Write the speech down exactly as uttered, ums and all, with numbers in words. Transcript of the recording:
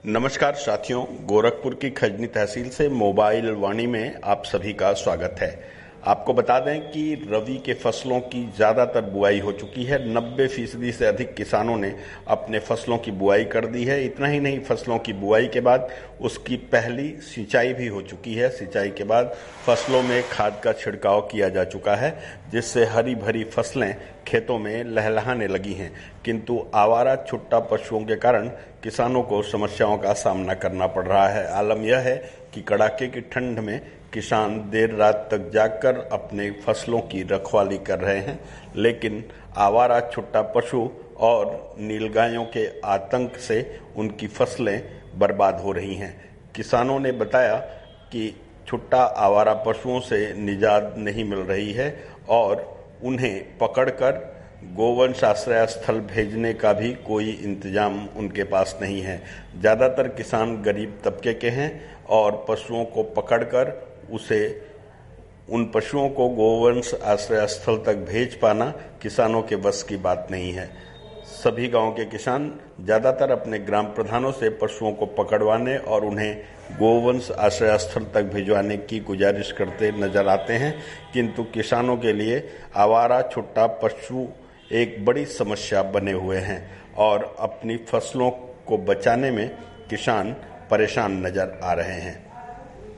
नमस्कार साथियों, गोरखपुर की खजनी तहसील से मोबाइल वाणी में आप सभी का स्वागत है। आपको बता दें कि रबी के फसलों की ज़्यादातर बुआई हो चुकी है। नब्बे फीसदी से अधिक किसानों ने अपने फसलों की बुआई कर दी है। इतना ही नहीं, फसलों की बुआई के बाद उसकी पहली सिंचाई भी हो चुकी है। सिंचाई के बाद फसलों में खाद का छिड़काव किया जा चुका है, जिससे हरी भरी फसलें खेतों में लहलहाने लगी हैं। किंतु आवारा छुट्टा पशुओं के कारण किसानों को समस्याओं का सामना करना पड़ रहा है। आलम यह है कि कड़ाके की ठंड में किसान देर रात तक जागकर अपने फसलों की रखवाली कर रहे हैं, लेकिन आवारा छुट्टा पशु और नीलगायों के आतंक से उनकी फसलें बर्बाद हो रही हैं। किसानों ने बताया कि छुट्टा आवारा पशुओं से निजात नहीं मिल रही है और उन्हें पकड़कर गोवंश आश्रय स्थल भेजने का भी कोई इंतजाम उनके पास नहीं है। ज़्यादातर किसान गरीब तबके के हैं और पशुओं को पकड़कर उसे उन पशुओं को गोवंश आश्रय स्थल तक भेज पाना किसानों के बस की बात नहीं है। सभी गांव के किसान ज़्यादातर अपने ग्राम प्रधानों से पशुओं को पकड़वाने और उन्हें गोवंश आश्रय स्थल तक भिजवाने की गुजारिश करते नजर आते हैं, किंतु किसानों के लिए आवारा छुट्टा पशु एक बड़ी समस्या बने हुए हैं और अपनी फसलों को बचाने में किसान परेशान नजर आ रहे हैं।